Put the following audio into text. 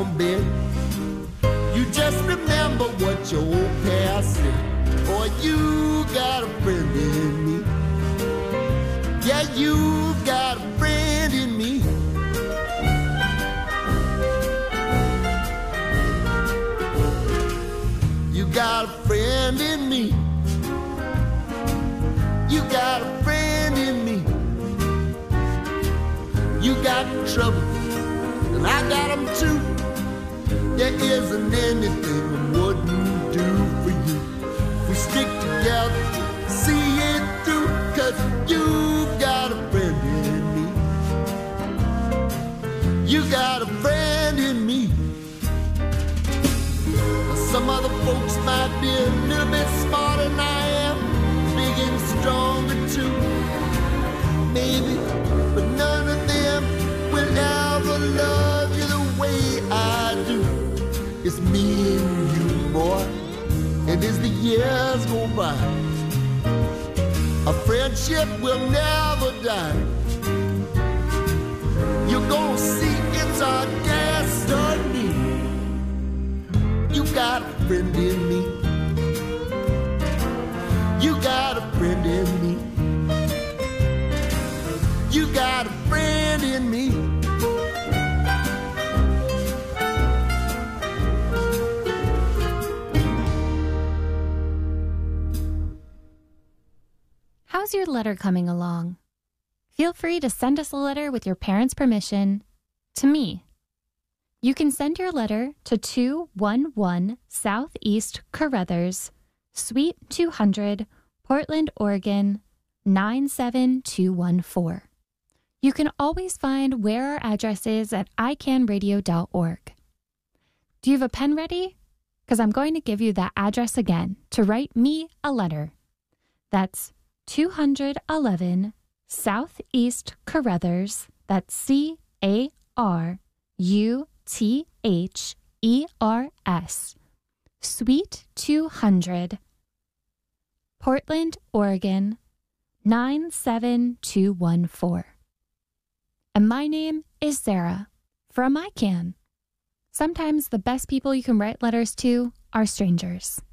bed. You just remember what your old past said. Boy, you got a friend in me. Yeah, you got a friend in me. You got a friend in me. You got a friend in me. You got trouble, and I got them too. There isn't anything I wouldn't do for you. We stick together, see it through, 'cause you've got a friend in me. You got a friend in me. Some other folks might be a little bit smarter than I am, big and stronger too, maybe, but none of them will ever love you the way I do. It's me and you, boy, and as the years go by, a friendship will never die. You're gonna see it's our destiny. You got a friend in me. You got a friend in me. You got a friend in me. How's your letter coming along? Feel free to send us a letter with your parents' permission to me. You can send your letter to 211 Southeast Carruthers, Suite 200, Portland, Oregon, 97214. You can always find where our address is at icanradio.org. Do you have a pen ready? Because I'm going to give you that address again to write me a letter. That's 211 Southeast Carruthers, that's Carruthers, Suite 200, Portland, Oregon, 97214. And my name is Sarah from ICANN. Sometimes the best people you can write letters to are strangers.